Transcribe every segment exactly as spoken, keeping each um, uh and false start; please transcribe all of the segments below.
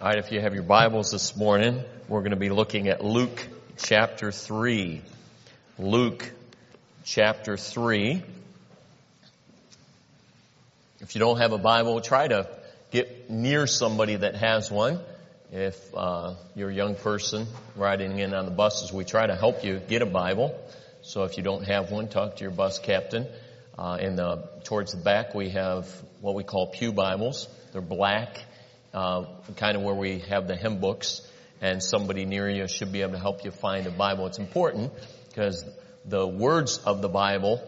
All right, if you have your Bibles this morning, we're going to be looking at Luke chapter three. Luke chapter three. If you don't have a Bible, try to get near somebody that has one. If uh, you're a young person riding in on the buses, we try to help you get a Bible. So if you don't have one, talk to your bus captain. Uh, in the towards the back, we have what we call pew Bibles. They're black. Uh, kind of where we have the hymn books, and somebody near you should be able to help you find a Bible. It's important because the words of the Bible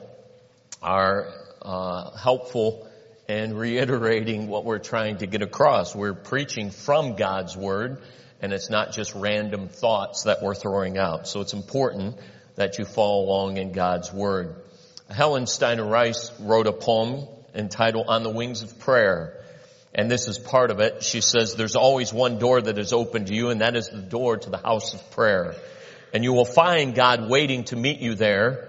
are uh, helpful in reiterating what we're trying to get across. We're preaching from God's Word, and it's not just random thoughts that we're throwing out. So it's important that you follow along in God's Word. Helen Steiner Rice wrote a poem entitled On the Wings of Prayer. And this is part of it. She says, there's always one door that is open to you, and that is the door to the house of prayer. And you will find God waiting to meet you there.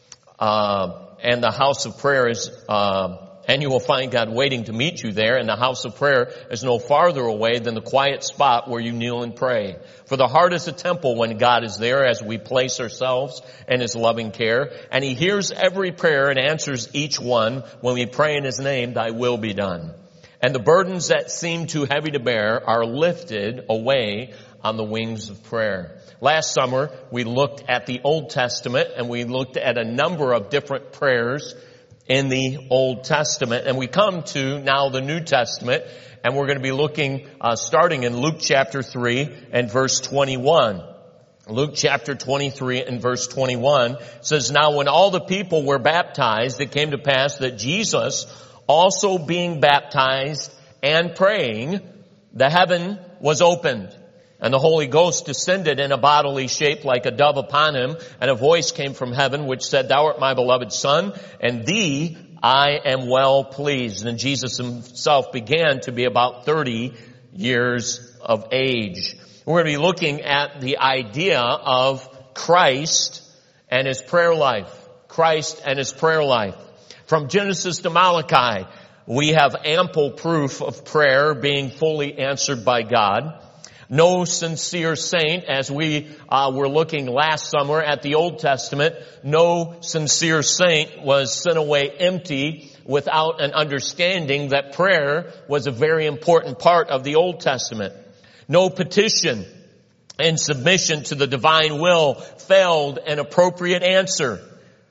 Uh, and the house of prayer is, uh, and you will find God waiting to meet you there. And the house of prayer is no farther away than the quiet spot where you kneel and pray. For the heart is a temple when God is there as we place ourselves in His loving care. And He hears every prayer and answers each one when we pray in His name, Thy will be done. And the burdens that seem too heavy to bear are lifted away on the wings of prayer. Last summer, we looked at the Old Testament, and we looked at a number of different prayers in the Old Testament. And we come to now the New Testament, and we're going to be looking, uh, starting in Luke chapter three and verse twenty-one. Luke chapter twenty-three and verse twenty-one says, Now when all the people were baptized, it came to pass that Jesus, also being baptized and praying, the heaven was opened, and the Holy Ghost descended in a bodily shape like a dove upon him, and a voice came from heaven which said, Thou art my beloved Son, and thee I am well pleased. And Jesus himself began to be about thirty years of age. We're going to be looking at the idea of Christ and His prayer life. Christ and His prayer life. From Genesis to Malachi, we have ample proof of prayer being fully answered by God. No sincere saint, as we uh, were looking last summer at the Old Testament, no sincere saint was sent away empty without an understanding that prayer was a very important part of the Old Testament. No petition and submission to the divine will failed an appropriate answer.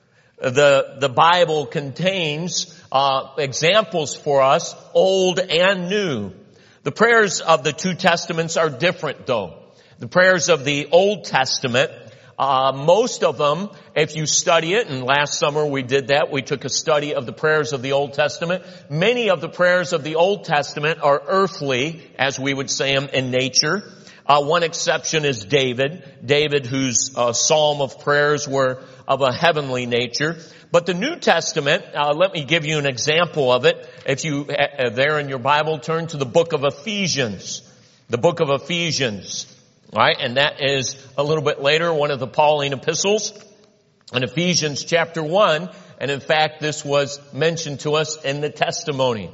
The, the Bible contains, uh, examples for us, old and new. The prayers of the two testaments are different though. The prayers of the Old Testament, uh, most of them, if you study it, and last summer we did that, we took a study of the prayers of the Old Testament. Many of the prayers of the Old Testament are earthly, as we would say them, in nature. Uh, one exception is David. David, whose uh, psalm of prayers were of a heavenly nature. But the New Testament, uh, let me give you an example of it. If you, uh, there in your Bible, turn to the book of Ephesians. The book of Ephesians. All right, and that is a little bit later, one of the Pauline epistles. In Ephesians chapter one, and in fact, this was mentioned to us in the testimony.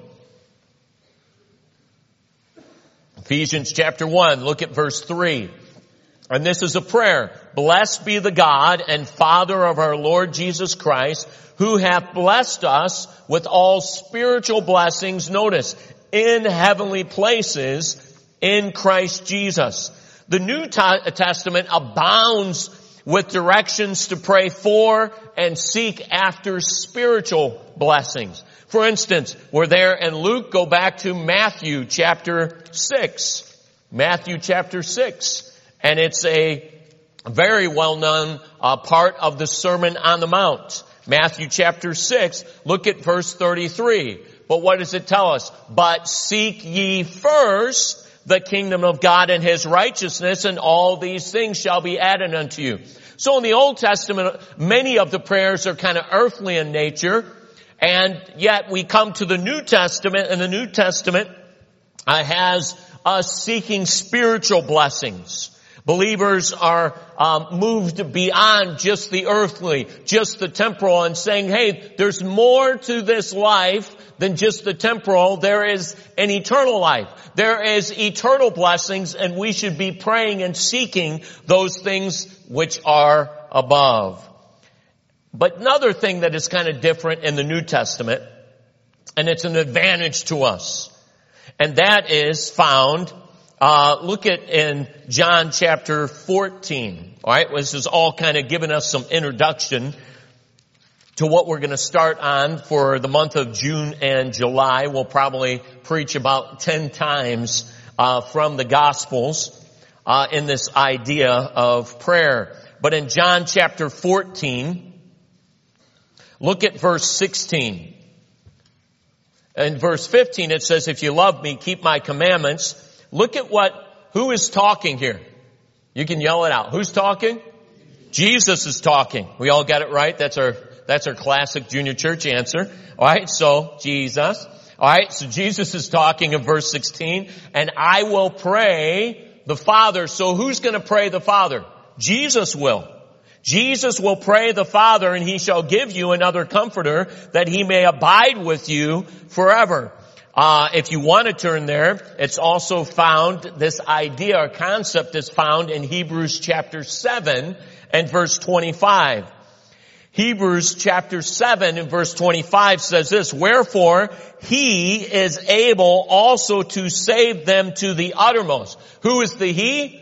Ephesians chapter one, look at verse three. And this is a prayer. Blessed be the God and Father of our Lord Jesus Christ, who hath blessed us with all spiritual blessings, notice, in heavenly places in Christ Jesus. The New Testament abounds with directions to pray for and seek after spiritual blessings. For instance, we're there in Luke. Go back to Matthew chapter six. Matthew chapter six. And it's a very well-known uh, part of the Sermon on the Mount. Matthew chapter six, look at verse thirty-three. But what does it tell us? But seek ye first the kingdom of God and His righteousness, and all these things shall be added unto you. So in the Old Testament, many of the prayers are kind of earthly in nature. And yet we come to the New Testament, and the New Testament uh, has us seeking spiritual blessings. Believers are um, moved beyond just the earthly, just the temporal, and saying, hey, there's more to this life than just the temporal. There is an eternal life. There is eternal blessings, and we should be praying and seeking those things which are above. But another thing that is kind of different in the New Testament, and it's an advantage to us, and that is found Uh, look at in John chapter fourteen. All right, this is all kind of giving us some introduction to what we're going to start on for the month of June and July. We'll probably preach about ten times uh, from the Gospels uh, in this idea of prayer. But in John chapter fourteen, look at verse sixteen. In verse fifteen, it says, "If you love me, keep my commandments." Look at what, who is talking here? You can yell it out. Who's talking? Jesus is talking. We all got it right. That's our, that's our classic junior church answer. Alright, so Jesus. Alright, so Jesus is talking in verse sixteen. And I will pray the Father. So who's gonna pray the Father? Jesus will. Jesus will pray the Father, and he shall give you another comforter, that he may abide with you forever. Uh, if you want to turn there, it's also found, this idea or concept is found in Hebrews chapter seven and verse twenty-five. Hebrews chapter seven and verse twenty-five says this, "Wherefore he is able also to save them to the uttermost." Who is the he?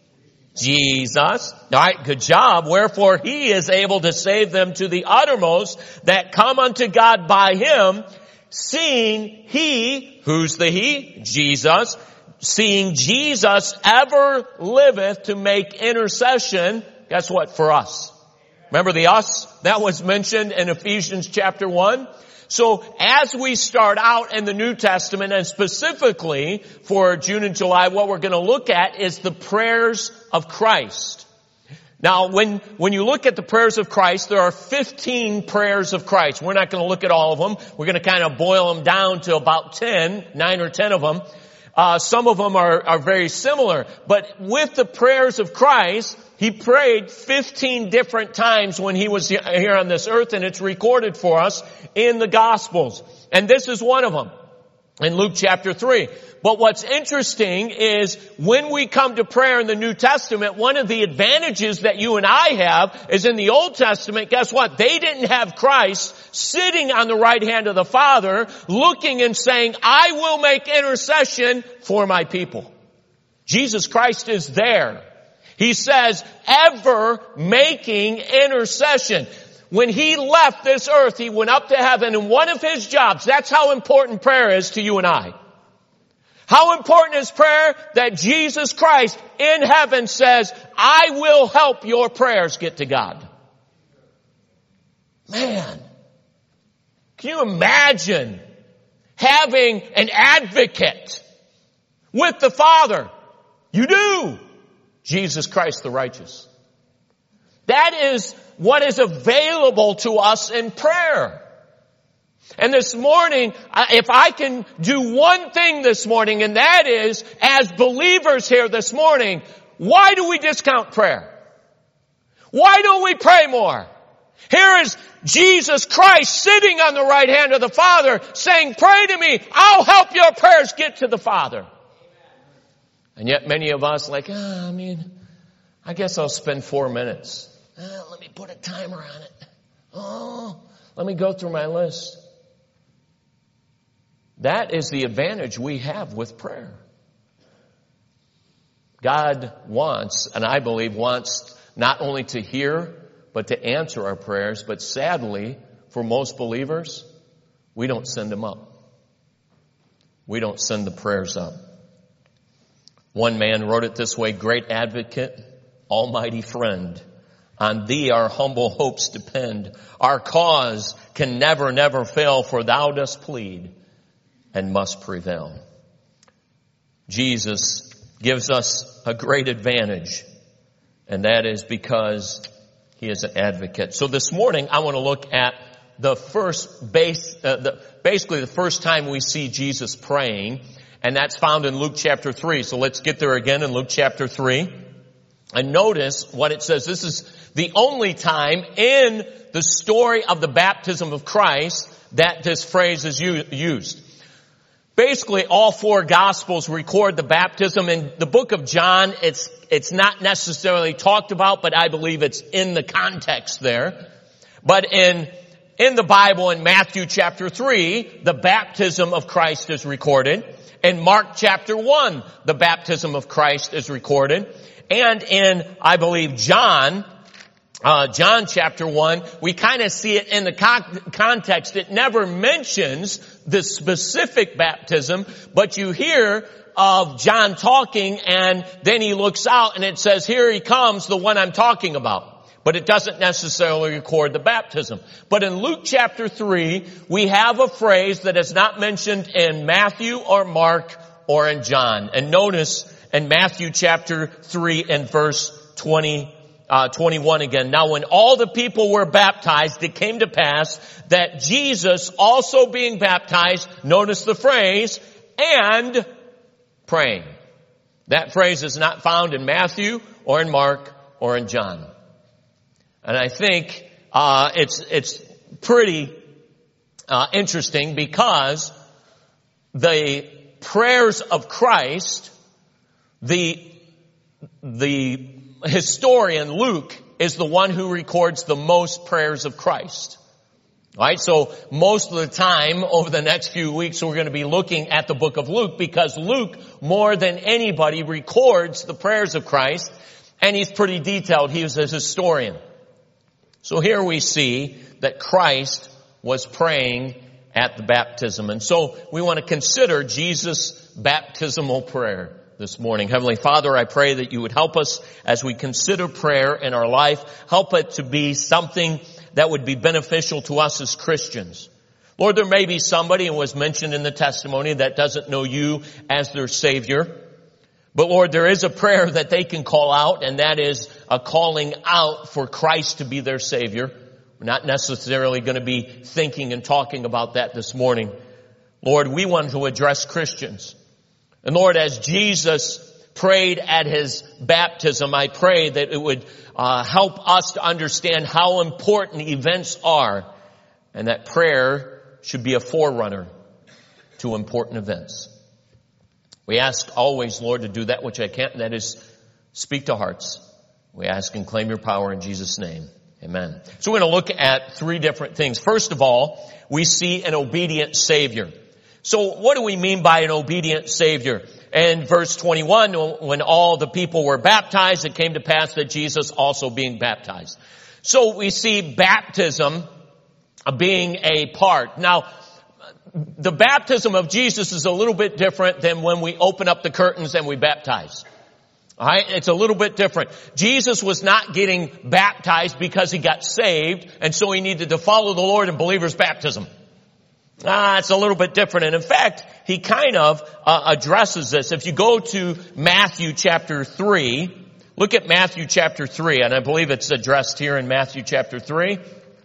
Jesus. Alright, good job. "Wherefore he is able to save them to the uttermost that come unto God by him, seeing he," who's the he? Jesus. "Seeing Jesus ever liveth to make intercession," guess what? For us. Remember the us? That was mentioned in Ephesians chapter one. So as we start out in the New Testament, and specifically for June and July, what we're going to look at is the prayers of Christ. Now, when, when you look at the prayers of Christ, there are fifteen prayers of Christ. We're not going to look at all of them. We're going to kind of boil them down to about ten, nine or ten of them. Uh, some of them are, are very similar. But with the prayers of Christ, he prayed fifteen different times when he was here on this earth, and it's recorded for us in the Gospels. And this is one of them in Luke chapter three. But what's interesting is when we come to prayer in the New Testament, one of the advantages that you and I have is in the Old Testament, guess what? They didn't have Christ sitting on the right hand of the Father, looking and saying, "I will make intercession for my people." Jesus Christ is there. He says, ever making intercession. When he left this earth, he went up to heaven, and one of his jobs, that's how important prayer is to you and I. How important is prayer? That Jesus Christ in heaven says, "I will help your prayers get to God." Man, can you imagine having an advocate with the Father? You do. Jesus Christ the righteous. That is what is available to us in prayer. And this morning, if I can do one thing this morning, and that is, as believers here this morning, why do we discount prayer? Why don't we pray more? Here is Jesus Christ sitting on the right hand of the Father saying, "Pray to me, I'll help your prayers get to the Father." And yet many of us like, ah, I mean, I guess I'll spend four minutes. Ah, let me put a timer on it. Oh, let me go through my list. That is the advantage we have with prayer. God wants, and I believe wants, not only to hear, but to answer our prayers. But sadly, for most believers, we don't send them up. We don't send the prayers up. One man wrote it this way, "Great advocate, almighty friend, on thee our humble hopes depend. Our cause can never, never fail, for thou dost plead and must prevail." Jesus gives us a great advantage, and that is because he is an advocate. So this morning I want to look at the first base, uh, the, basically the first time we see Jesus praying, and that's found in Luke chapter three. So let's get there again in Luke chapter three. And notice what it says. This is the only time in the story of the baptism of Christ that this phrase is used. Basically, all four Gospels record the baptism. In the book of John, it's it's not necessarily talked about, but I believe it's in the context there. But in in the Bible, in Matthew chapter three, the baptism of Christ is recorded. In Mark chapter one, the baptism of Christ is recorded. And in, I believe, John, uh, John chapter one, we kind of see it in the con- context. It never mentions the specific baptism, but you hear of John talking, and then he looks out and it says, here he comes, the one I'm talking about. But it doesn't necessarily record the baptism. But in Luke chapter three, we have a phrase that is not mentioned in Matthew or Mark or in John. And notice in Matthew chapter three and verse twenty, uh, twenty-one again. Now when all the people were baptized, it came to pass that Jesus also being baptized, notice the phrase, and praying. That phrase is not found in Matthew or in Mark or in John. And I think, uh, it's, it's pretty, uh, interesting because the prayers of Christ, The, the historian Luke is the one who records the most prayers of Christ. Alright, so most of the time over the next few weeks we're going to be looking at the book of Luke because Luke, more than anybody, records the prayers of Christ, and he's pretty detailed. He was a historian. So here we see that Christ was praying at the baptism. And so we want to consider Jesus' baptismal prayer this morning. Heavenly Father, I pray that you would help us as we consider prayer in our life. Help it to be something that would be beneficial to us as Christians. Lord, there may be somebody, and was mentioned in the testimony, that doesn't know you as their Savior. But Lord, there is a prayer that they can call out, and that is a calling out for Christ to be their Savior. We're not necessarily going to be thinking and talking about that this morning. Lord, we want to address Christians. And Lord, as Jesus prayed at his baptism, I pray that it would uh, help us to understand how important events are, and that prayer should be a forerunner to important events. We ask always, Lord, to do that which I can't, and that is speak to hearts. We ask and claim your power in Jesus' name. Amen. So we're going to look at three different things. First of all, we see an obedient Savior. So what do we mean by an obedient Savior? In verse twenty-one, when all the people were baptized, it came to pass that Jesus also being baptized. So we see baptism being a part. Now, the baptism of Jesus is a little bit different than when we open up the curtains and we baptize. All right? It's a little bit different. Jesus was not getting baptized because he got saved, and so he needed to follow the Lord in believer's baptism. Ah, it's a little bit different. And in fact, he kind of uh, addresses this. If you go to Matthew chapter three, look at Matthew chapter three, and I believe it's addressed here in Matthew chapter three.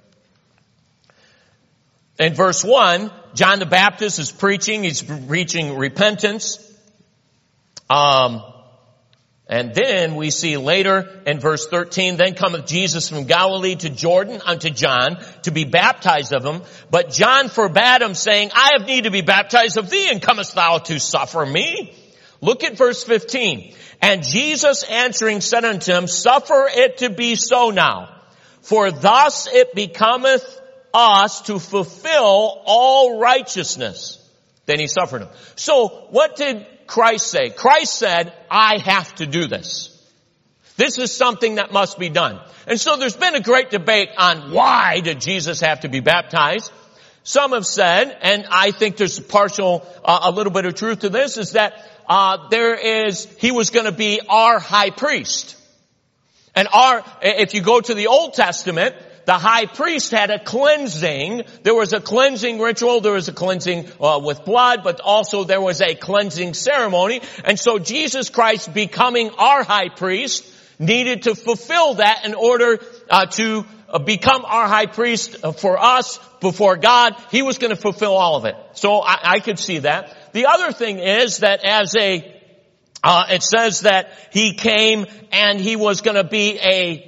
In verse one, John the Baptist is preaching. He's preaching repentance. Um, and then we see later in verse thirteen, then cometh Jesus from Galilee to Jordan unto John to be baptized of him. But John forbade him, saying, I have need to be baptized of thee, and comest thou to suffer me? Look at verse fifteen. And Jesus answering said unto him, suffer it to be so now, for thus it becometh us to fulfill all righteousness. Then he suffered him. So what did Christ say? Christ said, I have to do this. This is something that must be done. And so there's been a great debate on why did Jesus have to be baptized. Some have said, and I think there's a partial, uh, a little bit of truth to this, is that uh, there is, he was going to be our high priest. And our, if you go to the Old Testament, the high priest had a cleansing. There was a cleansing ritual. There was a cleansing uh, with blood, but also there was a cleansing ceremony. And so Jesus Christ becoming our high priest needed to fulfill that in order uh, to uh, become our high priest for us before God. He was going to fulfill all of it. So I, I could see that. The other thing is that as a Uh, it says that he came and he was going to be a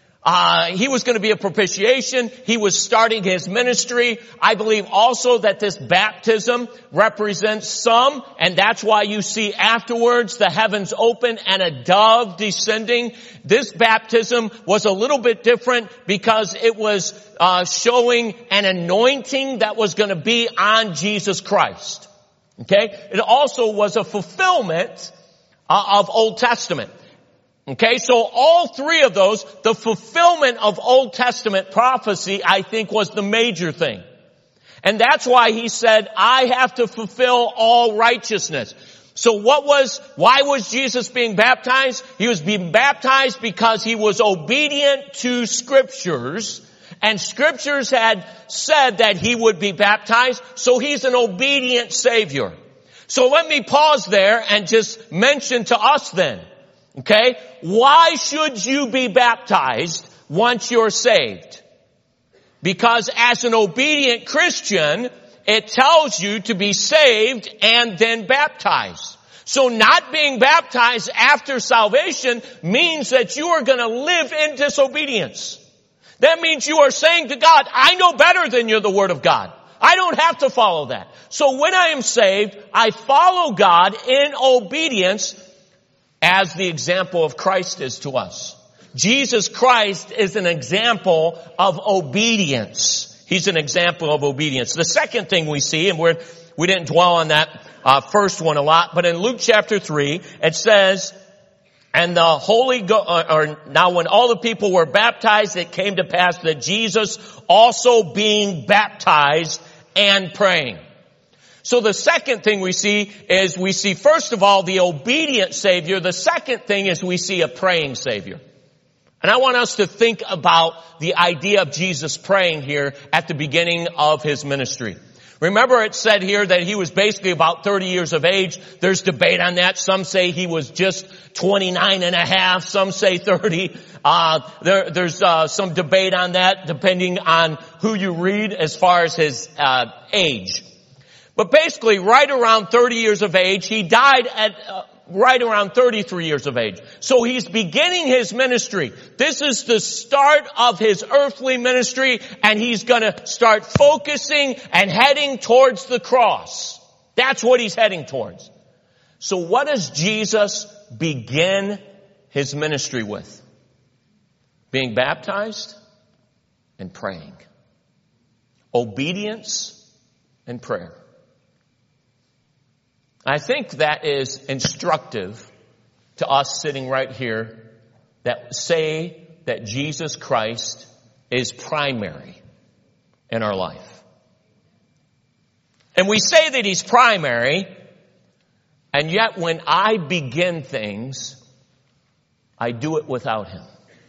Uh, he was going to be a propitiation. He was starting his ministry. I believe also that this baptism represents some, and that's why you see afterwards the heavens open and a dove descending. This baptism was a little bit different because it was uh, showing an anointing that was going to be on Jesus Christ. Okay? It also was a fulfillment uh, of Old Testament. Okay, so all three of those, the fulfillment of Old Testament prophecy, I think, was the major thing. And that's why he said, I have to fulfill all righteousness. So what was, why was Jesus being baptized? He was being baptized because he was obedient to scriptures, and scriptures had said that he would be baptized, so he's an obedient Savior. So let me pause there and just mention to us then, okay, why should you be baptized once you're saved? Because as an obedient Christian, it tells you to be saved and then baptized. So not being baptized after salvation means that you are going to live in disobedience. That means you are saying to God, I know better than you're the Word of God. I don't have to follow that. So when I am saved, I follow God in obedience, as the example of Christ is to us. Jesus Christ is an example of obedience. He's an example of obedience. The second thing we see, and we're, we didn't dwell on that uh, first one a lot, but in Luke chapter three, it says, and the Holy Go- or, or now when all the people were baptized, it came to pass that Jesus also being baptized and praying. So the second thing we see is we see, first of all, the obedient Savior. The second thing is we see a praying Savior. And I want us to think about the idea of Jesus praying here at the beginning of his ministry. Remember, it said here that he was basically about thirty years of age. There's debate on that. Some say he was just twenty-nine and a half. Some say thirty. Uh, there, there's uh, some debate on that depending on who you read as far as his uh, age. But basically, right around thirty years of age, he died at uh, right around thirty-three years of age. So he's beginning his ministry. This is the start of his earthly ministry, and he's going to start focusing and heading towards the cross. That's what he's heading towards. So what does Jesus begin his ministry with? Being baptized and praying. Obedience and prayer. I think that is instructive to us sitting right here that say that Jesus Christ is primary in our life. And we say that he's primary, and yet when I begin things, I do it without him.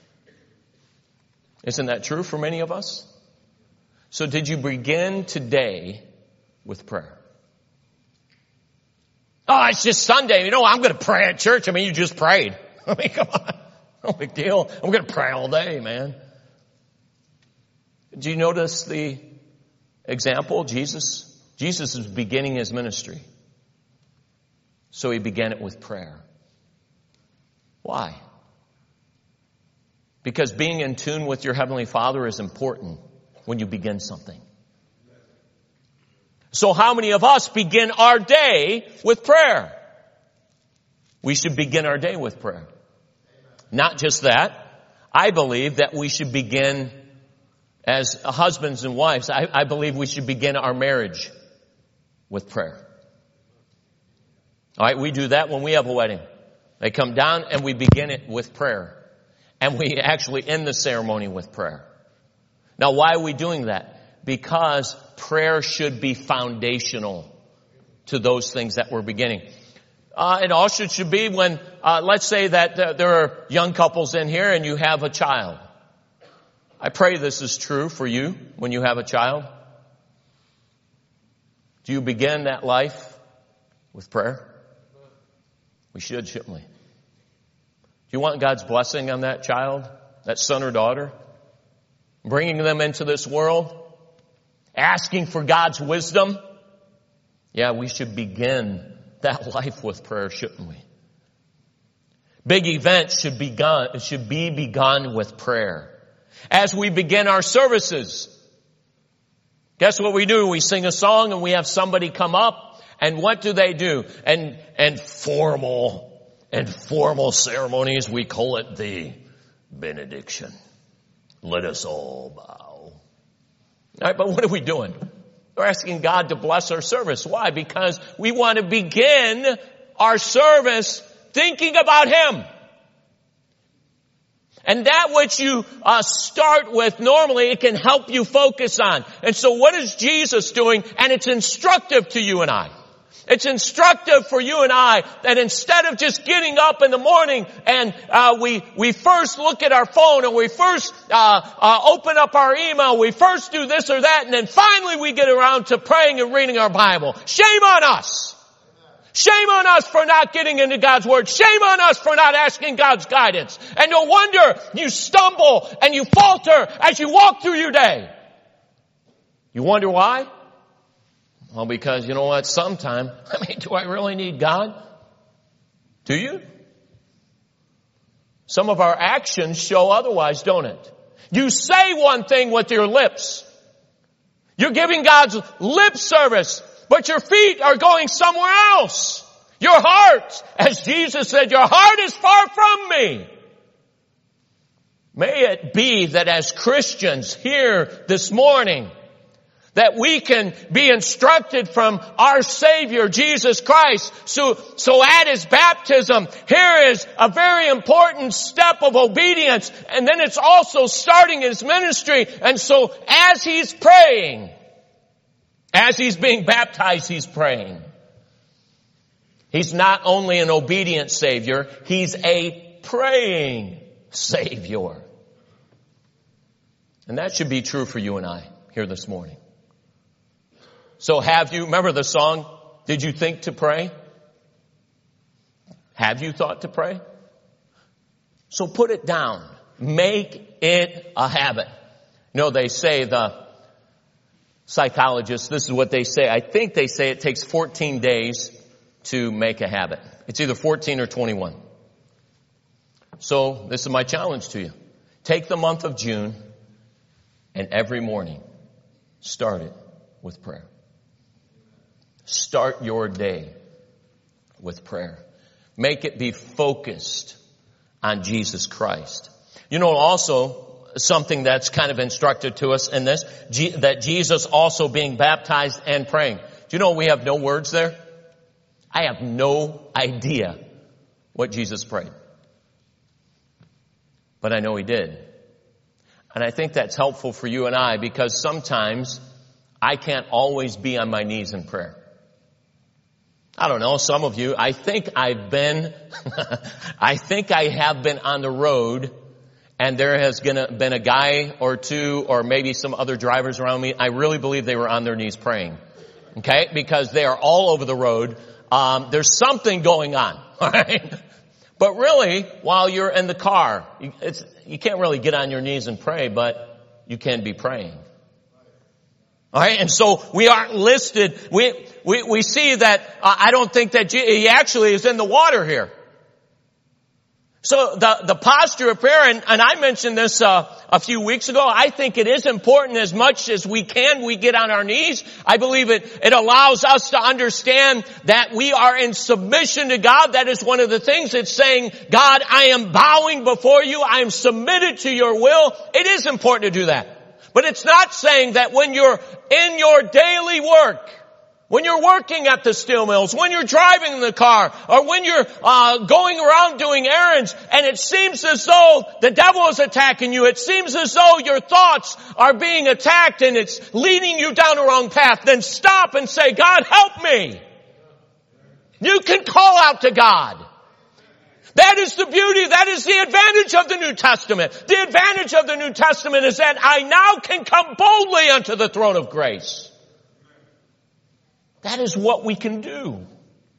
Isn't that true for many of us? So did you begin today with prayer? Oh, it's just Sunday. You know, I'm going to pray at church. I mean, you just prayed. I mean, come on. No big deal. I'm going to pray all day, man. Do you notice the example? Jesus, Jesus is beginning his ministry. So he began it with prayer. Why? Because being in tune with your Heavenly Father is important when you begin something. So how many of us begin our day with prayer? We should begin our day with prayer. Not just that. I believe that we should begin as husbands and wives. I, I believe we should begin our marriage with prayer. All right, we do that when we have a wedding. They come down and we begin it with prayer. And we actually end the ceremony with prayer. Now, why are we doing that? Because prayer should be foundational to those things that we're beginning. Uh, it also should be when, uh, let's say that uh, there are young couples in here and you have a child. I pray this is true for you when you have a child. Do you begin that life with prayer? We should, shouldn't we? Do you want God's blessing on that child, that son or daughter? Bringing them into this world? Asking for God's wisdom? Yeah, we should begin that life with prayer, shouldn't we? Big events should be begun, should be begun with prayer. As we begin our services, guess what we do? We sing a song and we have somebody come up, and what do they do? And, and formal, and formal ceremonies, we call it the benediction. Let us all bow. All right, but what are we doing? We're asking God to bless our service. Why? Because we want to begin our service thinking about Him. And that which you uh, start with normally, it can help you focus on. And so what is Jesus doing? And it's instructive to you and I. It's instructive for you and I that instead of just getting up in the morning and uh, we we first look at our phone and we first uh, uh open up our email, we first do this or that, and then finally we get around to praying and reading our Bible. Shame on us. Shame on us for not getting into God's Word. Shame on us for not asking God's guidance. And no wonder you stumble and you falter as you walk through your day. You wonder why? Well, because you know what? Sometime, I mean, do I really need God? Do you? Some of our actions show otherwise, don't it? You say one thing with your lips. You're giving God's lip service, but your feet are going somewhere else. Your heart, as Jesus said, your heart is far from me. May it be that as Christians here this morning, that we can be instructed from our Savior, Jesus Christ. So, so at His baptism, here is a very important step of obedience. And then it's also starting His ministry. And so as He's praying, as He's being baptized, He's praying. He's not only an obedient Savior, He's a praying Savior. And that should be true for you and I here this morning. So have you, remember the song, did you think to pray? Have you thought to pray? So put it down. Make it a habit. You know, they say, the psychologists, this is what they say. I think they say it takes fourteen days to make a habit. It's either fourteen or twenty-one. So this is my challenge to you. Take the month of June and every morning start it with prayer. Start your day with prayer. Make it be focused on Jesus Christ. You know, also something that's kind of instructed to us in this, that Jesus also being baptized and praying. Do you know we have no words there? I have no idea what Jesus prayed. But I know He did. And I think that's helpful for you and I, because sometimes I can't always be on my knees in prayer. I don't know, some of you, I think I've been, I think I have been on the road and there has been a, been a guy or two or maybe some other drivers around me. I really believe they were on their knees praying. Okay? Because they are all over the road. Um, there's something going on. All right? But really, while you're in the car, it's, you can't really get on your knees and pray, but you can be praying. All right, and so we aren't listed. We we we see that uh, I don't think that G- He actually is in the water here. So the the posture of prayer, and, and I mentioned this uh, a few weeks ago. I think it is important as much as we can. We get on our knees. I believe it it allows us to understand that we are in submission to God. That is one of the things. It's saying, God, I am bowing before you. I am submitted to your will. It is important to do that. But it's not saying that when you're in your daily work, when you're working at the steel mills, when you're driving in the car, or when you're uh, going around doing errands, and it seems as though the devil is attacking you, it seems as though your thoughts are being attacked and it's leading you down the wrong path, then stop and say, God, help me. You can call out to God. That is the beauty, that is the advantage of the New Testament. The advantage of the New Testament is that I now can come boldly unto the throne of grace. That is what we can do.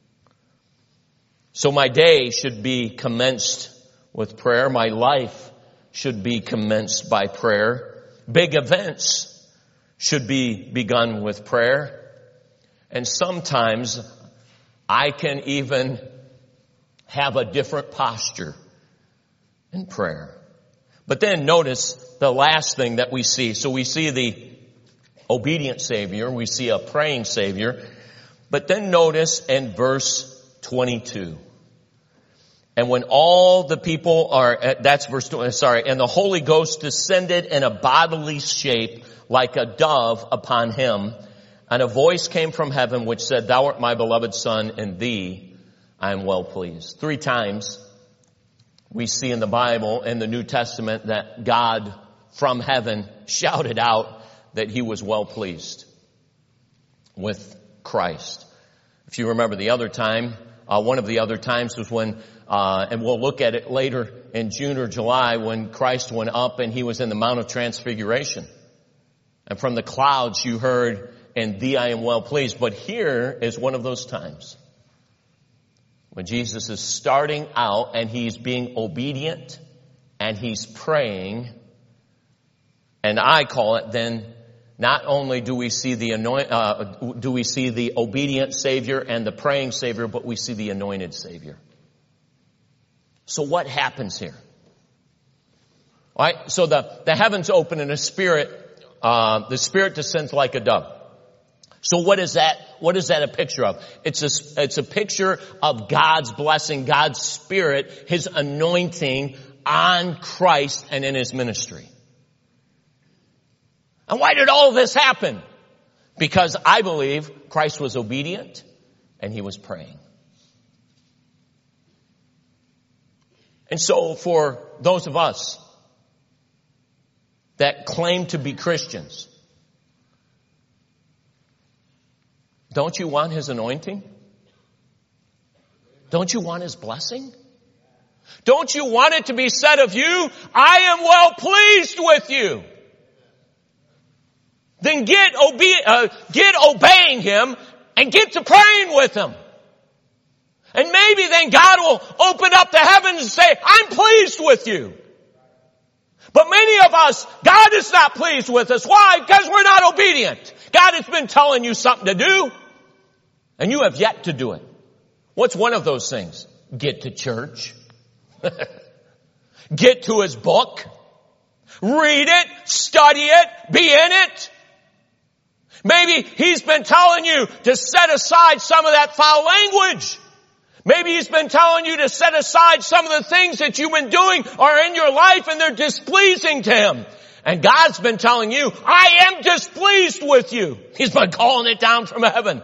So my day should be commenced with prayer. My life should be commenced by prayer. Big events should be begun with prayer. And sometimes I can even have a different posture in prayer. But then notice the last thing that we see. So we see the obedient Savior. We see a praying Savior. But then notice in verse twenty-two. And when all the people are, that's verse, sorry, and the Holy Ghost descended in a bodily shape like a dove upon him. And a voice came from heaven which said, Thou art my beloved Son, in thee I am well pleased. Three times we see in the Bible, in the New Testament, that God from heaven shouted out that he was well pleased with Christ. If you remember the other time, uh, one of the other times was when Uh, and we'll look at it later in June or July when Christ went up and he was in the Mount of Transfiguration. And from the clouds you heard, in thee I am well pleased. But here is one of those times when Jesus is starting out and he's being obedient and he's praying. And I call it then, not only do we see the anoint, uh, do we see the obedient Savior and the praying Savior, but we see the anointed Savior. So what happens here? All right, so the, the heavens open and the Spirit, uh, the Spirit descends like a dove. So what is that, what is that a picture of? It's a, it's a picture of God's blessing, God's Spirit, His anointing on Christ and in His ministry. And why did all of this happen? Because I believe Christ was obedient and He was praying. And so for those of us that claim to be Christians, don't you want His anointing? Don't you want His blessing? Don't you want it to be said of you, I am well pleased with you? Then get, obe- uh, get obeying Him and get to praying with Him. And maybe then God will open up the heavens and say, I'm pleased with you. But many of us, God is not pleased with us. Why? Because we're not obedient. God has been telling you something to do, and you have yet to do it. What's one of those things? Get to church. Get to His book. Read it. Study it. Be in it. Maybe He's been telling you to set aside some of that foul language. Maybe He's been telling you to set aside some of the things that you've been doing are in your life and they're displeasing to Him. And God's been telling you, I am displeased with you. He's been calling it down from heaven.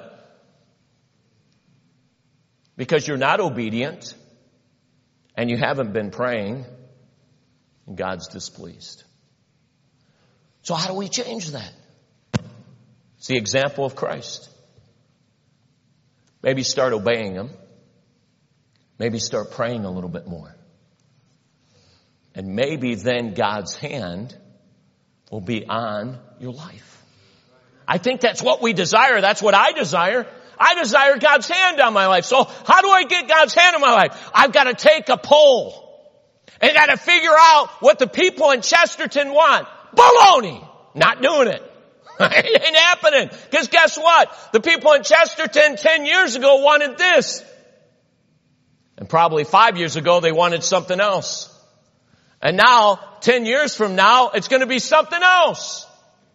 Because you're not obedient and you haven't been praying and God's displeased. So how do we change that? It's the example of Christ. Maybe start obeying Him. Maybe start praying a little bit more. And maybe then God's hand will be on your life. I think that's what we desire. That's what I desire. I desire God's hand on my life. So how do I get God's hand on my life? I've got to take a poll. And got to figure out what the people in Chesterton want. Baloney! Not doing it. It ain't happening. Because guess what? The people in Chesterton ten years ago wanted this. And probably five years ago, they wanted something else. And now, ten years from now, it's going to be something else.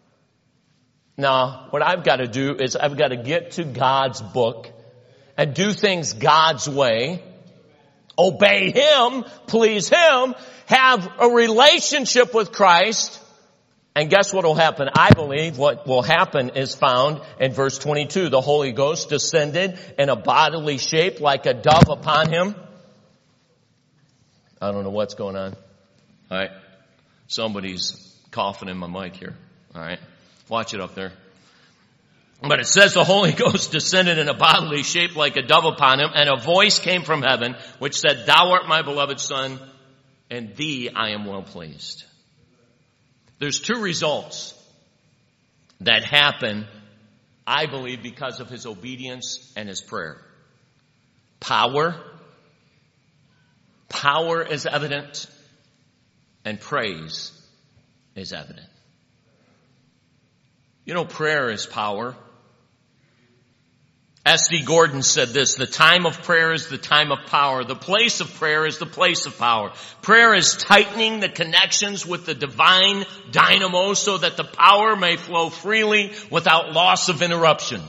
Now, what I've got to do is I've got to get to God's book and do things God's way, obey Him, please Him, have a relationship with Christ. And guess what will happen? I believe what will happen is found in verse twenty-two. The Holy Ghost descended in a bodily shape like a dove upon Him. I don't know what's going on. All right. Somebody's coughing in my mic here. All right. Watch it up there. But it says the Holy Ghost descended in a bodily shape like a dove upon Him, and a voice came from heaven which said, Thou art my beloved Son, and thee I am well pleased. There's two results that happen, I believe, because of His obedience and His prayer. Power. Power is evident, and praise is evident. You know, prayer is power. S D Gordon said this: the time of prayer is the time of power. The place of prayer is the place of power. Prayer is tightening the connections with the divine dynamo so that the power may flow freely without loss of interruption.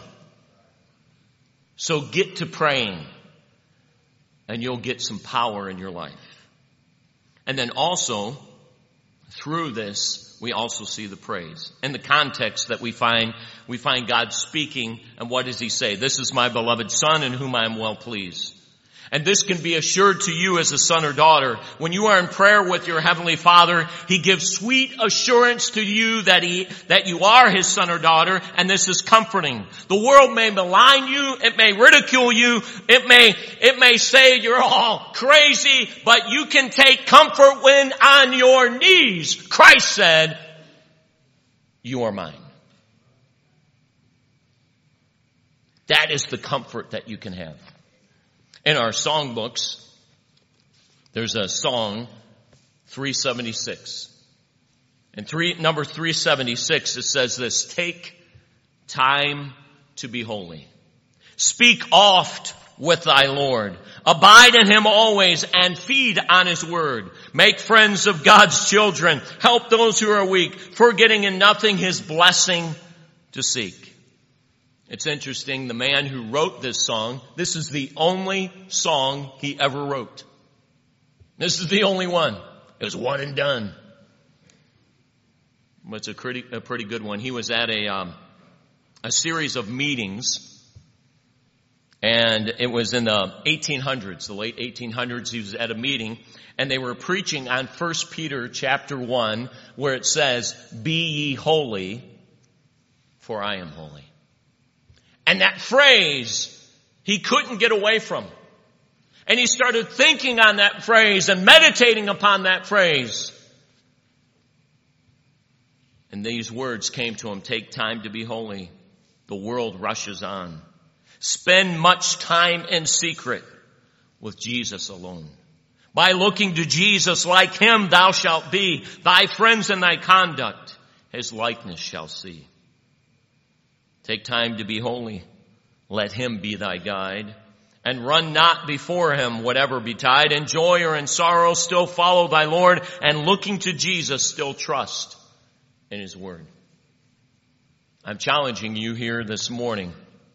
So get to praying, and you'll get some power in your life. And then also, through this, we also see the praise. In the context that we find, we find God speaking, and what does he say? This is my beloved Son in whom I am well pleased. And this can be assured to you as a son or daughter. When you are in prayer with your Heavenly Father, he gives sweet assurance to you that he, that you are his son or daughter, and this is comforting. The world may malign you, it may ridicule you, it may, it may say you're all crazy, but you can take comfort when on your knees Christ said, you are mine. That is the comfort that you can have. In our songbooks, there's a song, three seventy-six. In three, number three seventy-six, it says this: take time to be holy. Speak oft with thy Lord. Abide in him always and feed on his word. Make friends of God's children. Help those who are weak, forgetting in nothing his blessing to seek. It's interesting, the man who wrote this song, this is the only song he ever wrote. This is the only one. It was one and done. But it's a pretty, a pretty good one. He was at a, um, a series of meetings, and it was in the eighteen hundreds, the late eighteen hundreds. He was at a meeting, and they were preaching on First Peter chapter one, where it says, be ye holy, for I am holy. And that phrase, he couldn't get away from. And he started thinking on that phrase and meditating upon that phrase. And these words came to him: take time to be holy. The world rushes on. Spend much time in secret with Jesus alone. By looking to Jesus, like him thou shalt be. Thy friends and thy conduct his likeness shall see. Take time to be holy. Let him be thy guide. And run not before him, whatever betide. In joy or in sorrow, still follow thy Lord. And looking to Jesus, still trust in his word. I'm challenging you here this morning.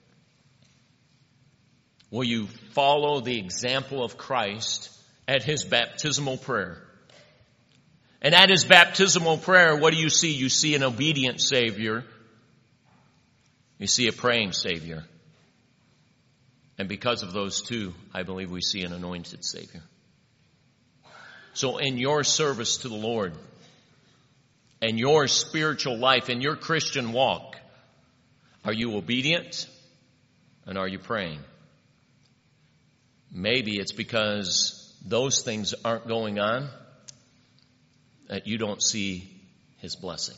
Will you follow the example of Christ at his baptismal prayer? And at his baptismal prayer, what do you see? You see an obedient Savior. You see a praying Savior. And because of those two, I believe we see an anointed Savior. So in your service to the Lord, and your spiritual life, in your Christian walk, are you obedient and are you praying? Maybe it's because those things aren't going on that you don't see his blessing.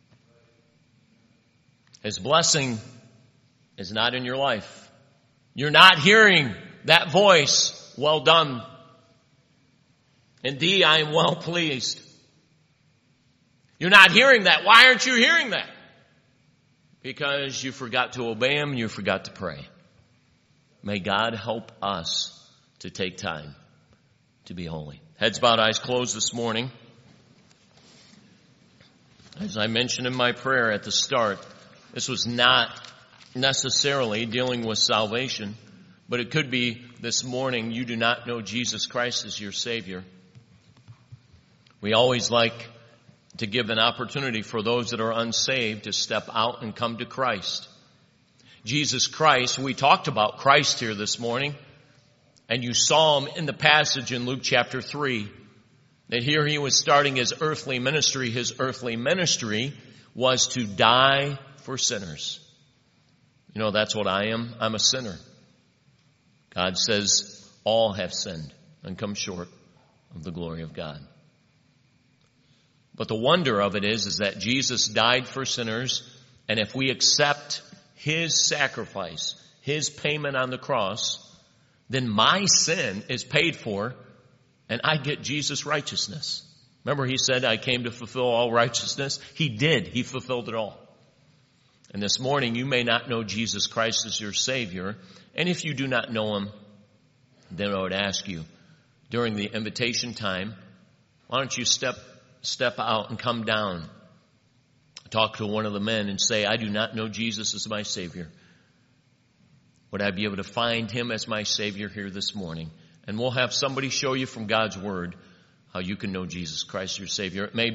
His blessing is not in your life. You're not hearing that voice, well done. Indeed, I am well pleased. You're not hearing that. Why aren't you hearing that? Because you forgot to obey him and you forgot to pray. May God help us to take time to be holy. Heads bowed, eyes closed this morning. As I mentioned in my prayer at the start, this was not necessarily dealing with salvation, but it could be this morning you do not know Jesus Christ as your Savior. We always like to give an opportunity for those that are unsaved to step out and come to Christ. Jesus Christ, we talked about Christ here this morning, and you saw him in the passage in Luke chapter three, that here he was starting his earthly ministry. His earthly ministry was to die for sinners. You know, that's what I am. I'm a sinner. God says all have sinned and come short of the glory of God. But the wonder of it is, is that Jesus died for sinners, and if we accept his sacrifice, his payment on the cross, then my sin is paid for, and I get Jesus' righteousness. Remember, he said, I came to fulfill all righteousness. He did. He fulfilled it all. And this morning you may not know Jesus Christ as your Savior. And if you do not know Him, then I would ask you, during the invitation time, why don't you step step out and come down, talk to one of the men and say, I do not know Jesus as my Savior. Would I be able to find Him as my Savior here this morning? And we'll have somebody show you from God's Word how you can know Jesus Christ your Savior. It may